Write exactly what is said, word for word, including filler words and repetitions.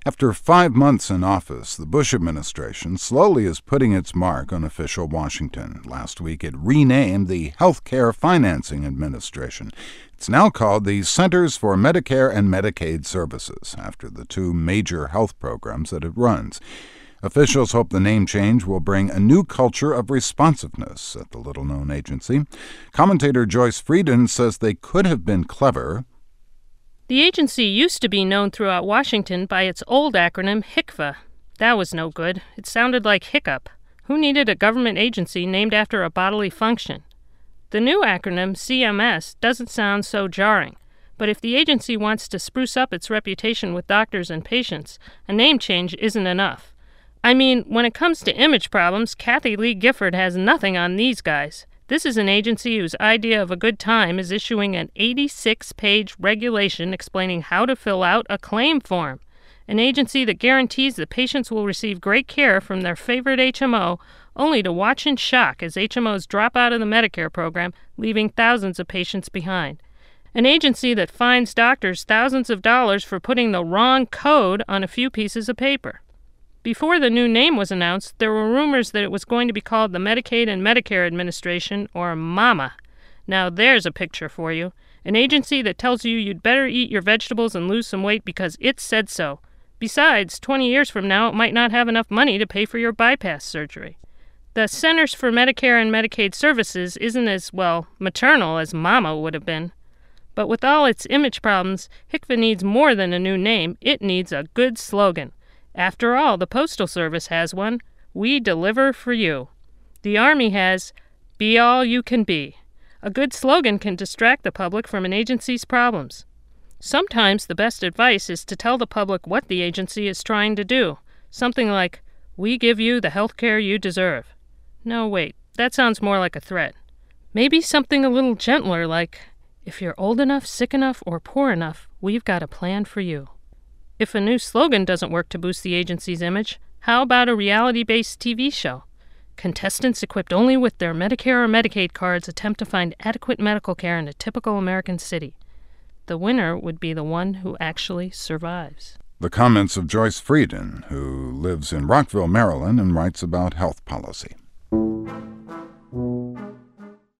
After five months in office, the Bush administration slowly is putting its mark on official Washington. Last week, it renamed the Healthcare Financing Administration. It's now called the Centers for Medicare and Medicaid Services, after the two major health programs that it runs. Officials hope the name change will bring a new culture of responsiveness at the little-known agency. Commentator Joyce Frieden says they could have been clever. The agency used to be known throughout Washington by its old acronym H I C V A. That was no good. It sounded like hiccup. Who needed a government agency named after a bodily function? The new acronym C M S doesn't sound so jarring, but if the agency wants to spruce up its reputation with doctors and patients, a name change isn't enough. I mean, when it comes to image problems, Kathie Lee Gifford has nothing on these guys. This is an agency whose idea of a good time is issuing an eighty-six page regulation explaining how to fill out a claim form. An agency that guarantees that patients will receive great care from their favorite H M O, only to watch in shock as H M Os drop out of the Medicare program, leaving thousands of patients behind. An agency that fines doctors thousands of dollars for putting the wrong code on a few pieces of paper. Before the new name was announced, there were rumors that it was going to be called the Medicaid and Medicare Administration, or MAMA. Now there's a picture for you. An agency that tells you you'd better eat your vegetables and lose some weight because it said so. Besides, twenty years from now, it might not have enough money to pay for your bypass surgery. The Centers for Medicare and Medicaid Services isn't as, well, maternal as MAMA would have been. But with all its image problems, H I C V A needs more than a new name. It needs a good slogan. After all, the Postal Service has one. We deliver for you. The Army has, be all you can be. A good slogan can distract the public from an agency's problems. Sometimes the best advice is to tell the public what the agency is trying to do. Something like, we give you the health care you deserve. No, wait, that sounds more like a threat. Maybe something a little gentler like, if you're old enough, sick enough, or poor enough, we've got a plan for you. If a new slogan doesn't work to boost the agency's image, how about a reality-based T V show? Contestants equipped only with their Medicare or Medicaid cards attempt to find adequate medical care in a typical American city. The winner would be the one who actually survives. The comments of Joyce Frieden, who lives in Rockville, Maryland, and writes about health policy.